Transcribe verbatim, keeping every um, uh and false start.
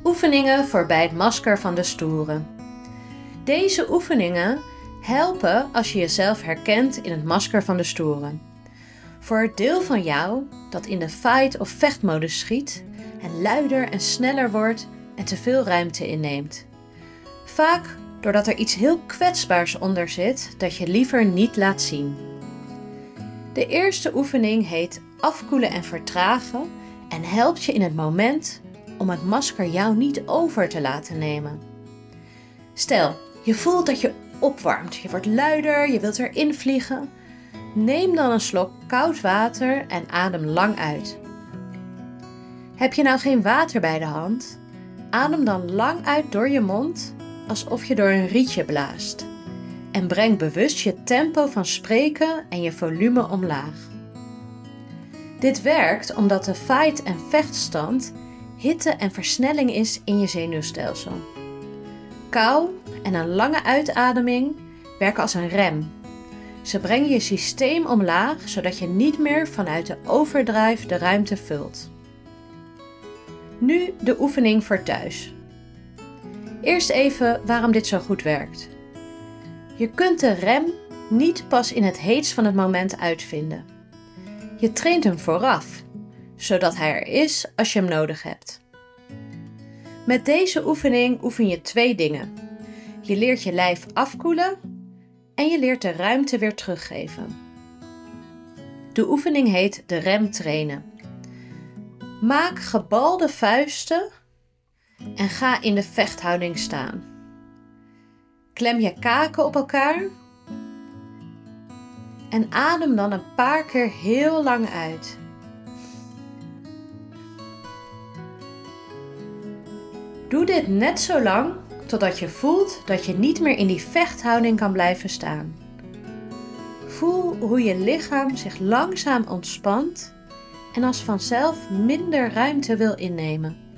Oefeningen voor bij het masker van de stoere. Deze oefeningen helpen als je jezelf herkent in het masker van de stoere. Voor het deel van jou dat in de fight- of vechtmodus schiet en luider en sneller wordt en te veel ruimte inneemt. Vaak doordat er iets heel kwetsbaars onder zit dat je liever niet laat zien. De eerste oefening heet afkoelen en vertragen en helpt je in het moment om het masker jou niet over te laten nemen. Stel, je voelt dat je opwarmt, je wordt luider, je wilt erin vliegen. Neem dan een slok koud water en adem lang uit. Heb je nou geen water bij de hand? Adem dan lang uit door je mond, alsof je door een rietje blaast. En breng bewust je tempo van spreken en je volume omlaag. Dit werkt omdat de fight- en vechtstand hitte en versnelling is in je zenuwstelsel. Kou en een lange uitademing werken als een rem. Ze brengen je systeem omlaag, zodat je niet meer vanuit de overdrive de ruimte vult. Nu de oefening voor thuis. Eerst even waarom dit zo goed werkt. Je kunt de rem niet pas in het heetst van het moment uitvinden. Je traint hem vooraf, zodat hij er is als je hem nodig hebt. Met deze oefening oefen je twee dingen. Je leert je lijf afkoelen en je leert de ruimte weer teruggeven. De oefening heet de rem trainen. Maak gebalde vuisten en ga in de vechthouding staan. Klem je kaken op elkaar en adem dan een paar keer heel lang uit. Doe dit net zo lang totdat je voelt dat je niet meer in die vechthouding kan blijven staan. Voel hoe je lichaam zich langzaam ontspant en als vanzelf minder ruimte wil innemen.